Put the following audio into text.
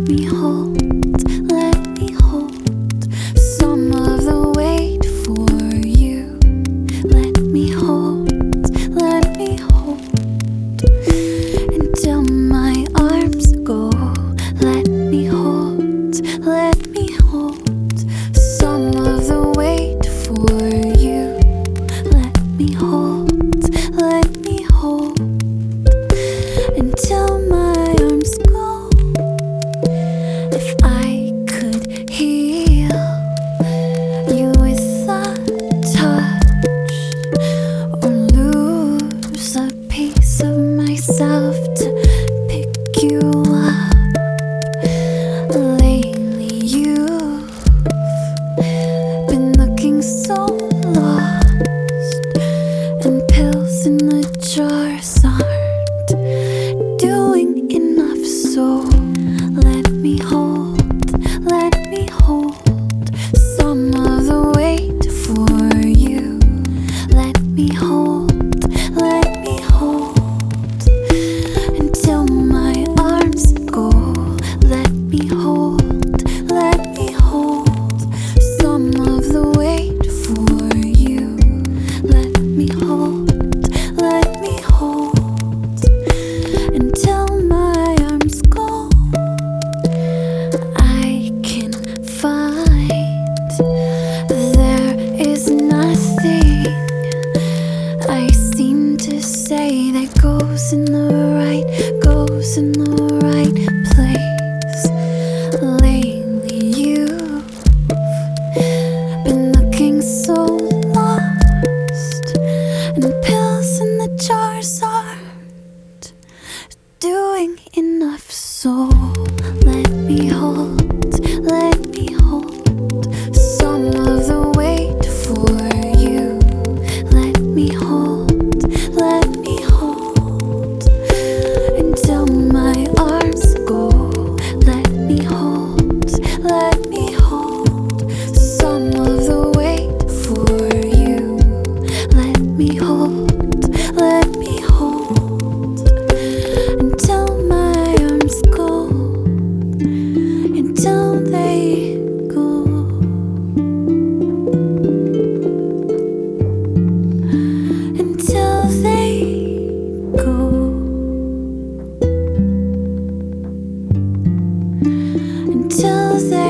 me hold, let me hold some of the weight for you. Let me hold until my arms go. Let me hold some of the weight for you. Let me hold until my arms go. If I could heal you with a touch, or lose a piece of myself to pick you up. Lately you've been looking so lost, and pills in the jars aren't doing enough. So let me hold some of the weight for you. Let me hold until my arms go. Let me hold some of the weight for you. Let me hold until my arms go. I can find there is nothing I seem to say that goes in the right place. Lately you've been looking so lost, and pills in the jars aren't doing enough. So let me hold some of the weight for you. Let me hold until my arms go. Let me hold some of the weight for you. Let me hold until my arms go, until they go, until they go, until they